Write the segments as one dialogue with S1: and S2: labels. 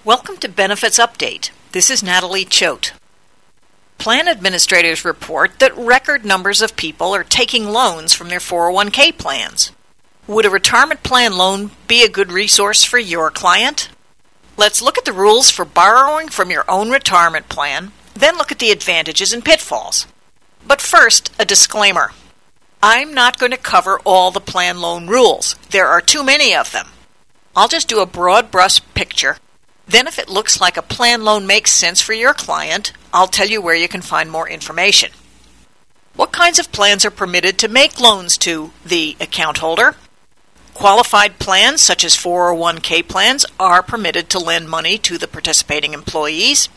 S1: Welcome to Benefits Update. This is Natalie Choate. Plan administrators report that record numbers of people are taking loans from their 401k plans. Would a retirement plan loan be a good resource for your client? Let's look at the rules for borrowing from your own retirement plan, then look at the advantages and pitfalls. But first, a disclaimer. I'm not going to cover all the plan loan rules. There are too many of them. I'll just do a broad brush picture. Then if it looks like a plan loan makes sense for your client, I'll tell you where you can find more information. What kinds of plans are permitted to make loans to the account holder? Qualified plans, such as 401k plans, are permitted to lend money to the participating employees.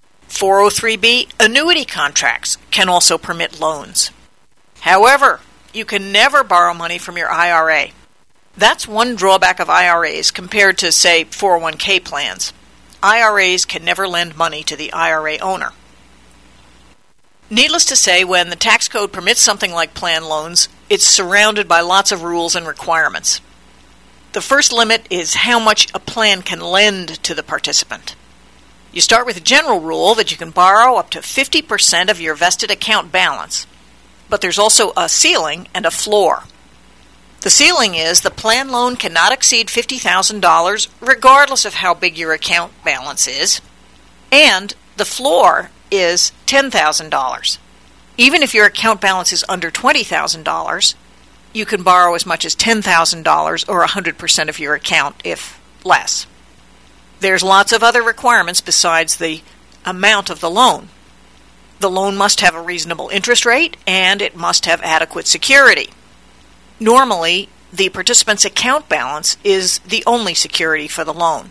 S1: 403b annuity contracts can also permit loans. However, you can never borrow money from your IRA. That's one drawback of IRAs compared to, say, 401k plans. IRAs can never lend money to the IRA owner. Needless to say, when the tax code permits something like plan loans, it's surrounded by lots of rules and requirements. The first limit is how much a plan can lend to the participant. You start with a general rule that you can borrow up to 50% of your vested account balance, but there's also a ceiling and a floor. The ceiling is the plan loan cannot exceed $50,000 regardless of how big your account balance is, and the floor is $10,000. Even if your account balance is under $20,000, you can borrow as much as $10,000 or 100% of your account if less. There's lots of other requirements besides the amount of the loan. The loan must have a reasonable interest rate and it must have adequate security. Normally, the participant's account balance is the only security for the loan.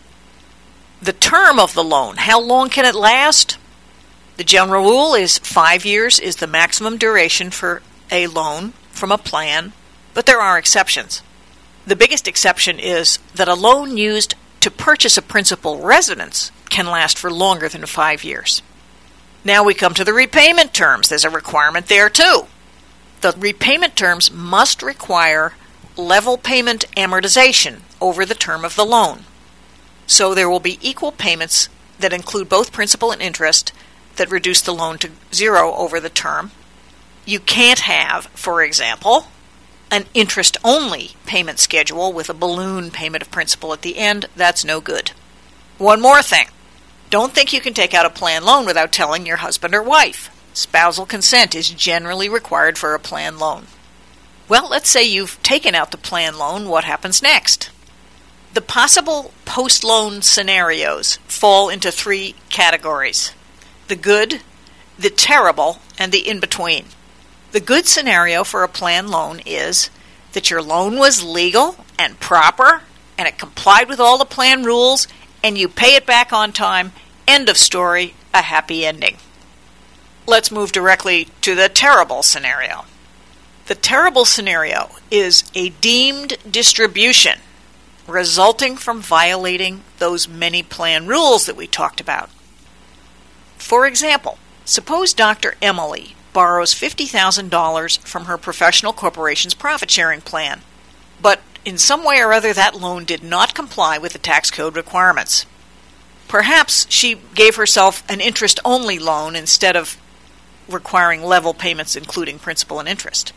S1: The term of the loan, how long can it last? The general rule is 5 years is the maximum duration for a loan from a plan, but there are exceptions. The biggest exception is that a loan used to purchase a principal residence can last for longer than 5 years. Now we come to the repayment terms. There's a requirement there too. The repayment terms must require level payment amortization over the term of the loan. So there will be equal payments that include both principal and interest that reduce the loan to zero over the term. You can't have, for example, an interest-only payment schedule with a balloon payment of principal at the end. That's no good. One more thing. Don't think you can take out a plan loan without telling your husband or wife. Spousal consent is generally required for a plan loan. Well, let's say you've taken out the plan loan. What happens next? The possible post-loan scenarios fall into 3 categories: the good, the terrible, and the in-between. The good scenario for a plan loan is that your loan was legal and proper, and it complied with all the plan rules, and you pay it back on time. End of story, a happy ending. Let's move directly to the terrible scenario. The terrible scenario is a deemed distribution resulting from violating those many plan rules that we talked about. For example, suppose Dr. Emily borrows $50,000 from her professional corporation's profit-sharing plan, but in some way or other that loan did not comply with the tax code requirements. Perhaps she gave herself an interest-only loan instead of requiring level payments including principal and interest.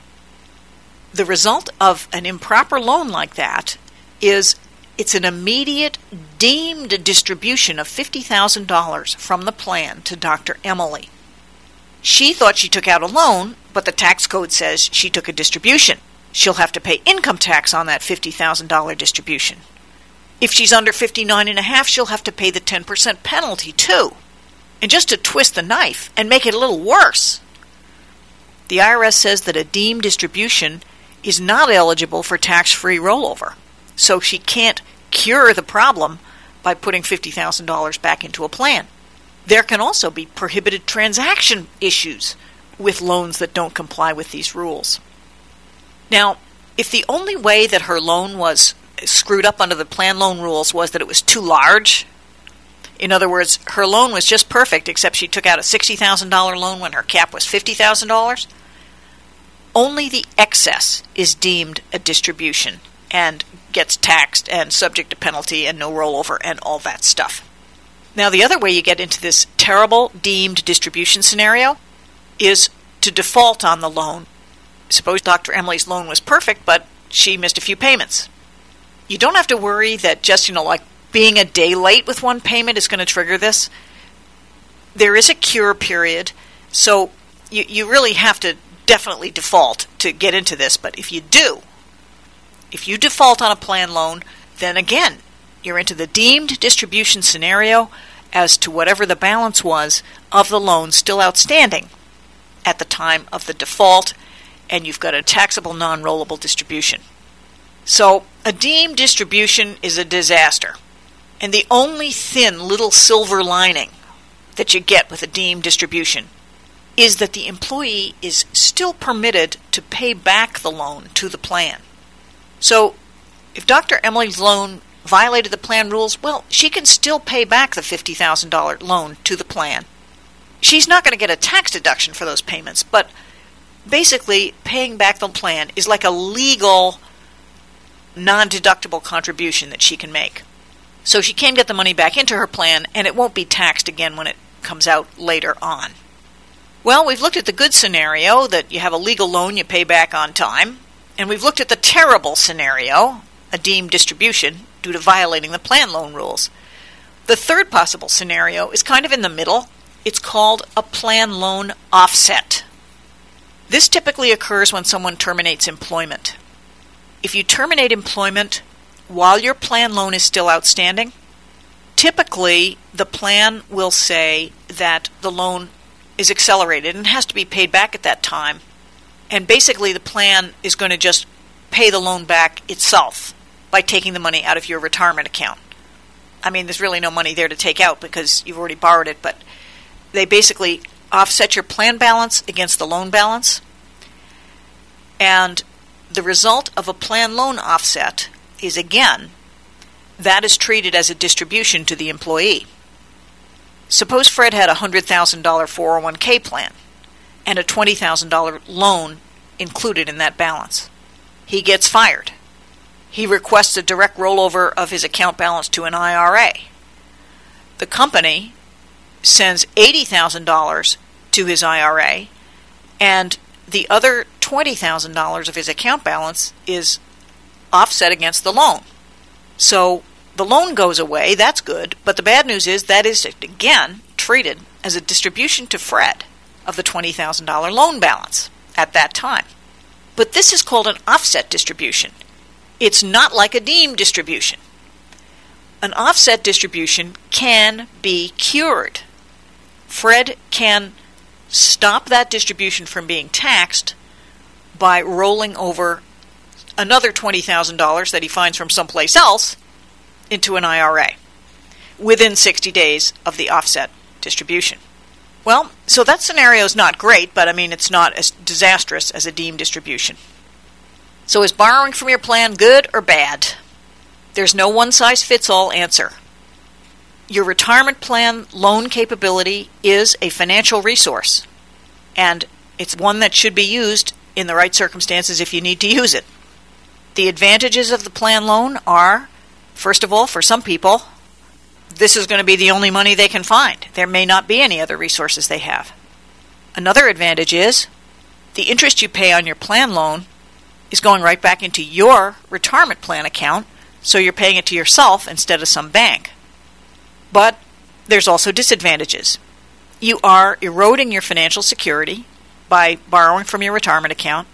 S1: The result of an improper loan like that is it's an immediate deemed distribution of $50,000 from the plan to Dr. Emily. She thought she took out a loan, but the tax code says she took a distribution. She'll have to pay income tax on that $50,000 distribution. If she's under 59.5, she'll have to pay the 10% penalty too. And just to twist the knife and make it a little worse, the IRS says that a deemed distribution is not eligible for tax-free rollover. So she can't cure the problem by putting $50,000 back into a plan. There can also be prohibited transaction issues with loans that don't comply with these rules. Now, if the only way that her loan was screwed up under the plan loan rules was that it was too large, in other words, her loan was just perfect except she took out a $60,000 loan when her cap was $50,000, only the excess is deemed a distribution and gets taxed and subject to penalty and no rollover and all that stuff. Now, the other way you get into this terrible deemed distribution scenario is to default on the loan. Suppose Dr. Emily's loan was perfect, but she missed a few payments. You don't have to worry that just, like being a day late with one payment is going to trigger this. There is a cure period, so you really have to definitely default to get into this. But if you default on a plan loan, then again, you're into the deemed distribution scenario as to whatever the balance was of the loan still outstanding at the time of the default, and you've got a taxable non-rollable distribution. So a deemed distribution is a disaster. And the only thin little silver lining that you get with a deemed distribution is that the employee is still permitted to pay back the loan to the plan. So if Dr. Emily's loan violated the plan rules, well, she can still pay back the $50,000 loan to the plan. She's not going to get a tax deduction for those payments, but basically paying back the plan is like a legal non-deductible contribution that she can make. So she can get the money back into her plan, and it won't be taxed again when it comes out later on. Well, we've looked at the good scenario, that you have a legal loan you pay back on time, and we've looked at the terrible scenario, a deemed distribution, due to violating the plan loan rules. The third possible scenario is kind of in the middle. It's called a plan loan offset. This typically occurs when someone terminates employment. If you terminate employment while your plan loan is still outstanding, typically the plan will say that the loan is accelerated and has to be paid back at that time. And basically the plan is going to just pay the loan back itself by taking the money out of your retirement account. I mean, there's really no money there to take out because you've already borrowed it, but they basically offset your plan balance against the loan balance. And the result of a plan loan offset is, again, that is treated as a distribution to the employee. Suppose Fred had a $100,000 401k plan and a $20,000 loan included in that balance. He gets fired. He requests a direct rollover of his account balance to an IRA. The company sends $80,000 to his IRA, and the other $20,000 of his account balance is offset against the loan. So the loan goes away, that's good, but the bad news is that is, again, treated as a distribution to Fred of the $20,000 loan balance at that time. But this is called an offset distribution. It's not like a deemed distribution. An offset distribution can be cured. Fred can stop that distribution from being taxed by rolling over another $20,000 that he finds from someplace else into an IRA within 60 days of the offset distribution. Well, so that scenario is not great, but I mean it's not as disastrous as a deemed distribution. So is borrowing from your plan good or bad? There's no one-size-fits-all answer. Your retirement plan loan capability is a financial resource, and it's one that should be used in the right circumstances if you need to use it. The advantages of the plan loan are, first of all, for some people, this is going to be the only money they can find. There may not be any other resources they have. Another advantage is the interest you pay on your plan loan is going right back into your retirement plan account, so you're paying it to yourself instead of some bank. But there's also disadvantages. You are eroding your financial security by borrowing from your retirement account,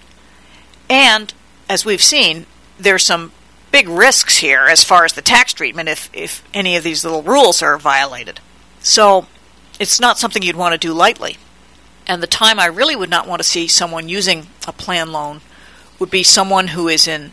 S1: and as we've seen, there's some big risks here as far as the tax treatment if any of these little rules are violated. So it's not something you'd want to do lightly. And the time I really would not want to see someone using a plan loan would be someone who is in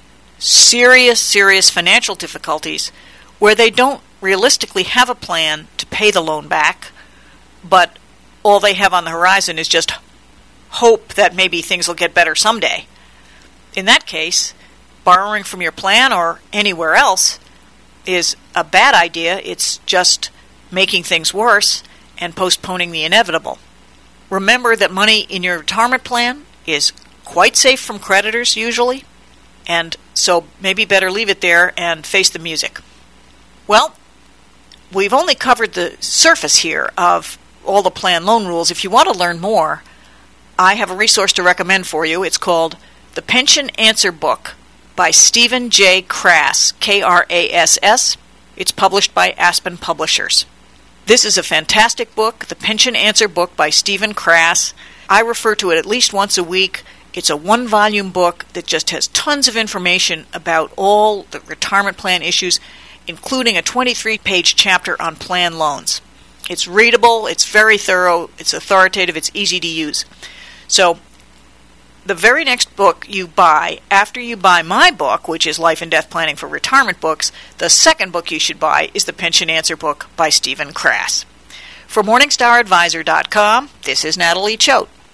S1: serious financial difficulties where they don't realistically have a plan to pay the loan back, but all they have on the horizon is just hope that maybe things will get better someday. In that case, borrowing from your plan or anywhere else is a bad idea. It's just making things worse and postponing the inevitable. Remember that money in your retirement plan is quite safe from creditors usually, and so maybe better leave it there and face the music. Well, we've only covered the surface here of all the plan loan rules. If you want to learn more, I have a resource to recommend for you. It's called The Pension Answer Book by Stephen J. Krass, Krass. It's published by Aspen Publishers. This is a fantastic book, The Pension Answer Book by Stephen Krass. I refer to it at least once a week. It's a 1-volume book that just has tons of information about all the retirement plan issues, including a 23-page chapter on plan loans. It's readable, it's very thorough, it's authoritative, it's easy to use. So, the very next book you buy, after you buy my book, which is Life and Death Planning for Retirement Books, the second book you should buy is The Pension Answer Book by Stephen Krass. For MorningstarAdvisor.com, this is Natalie Choate.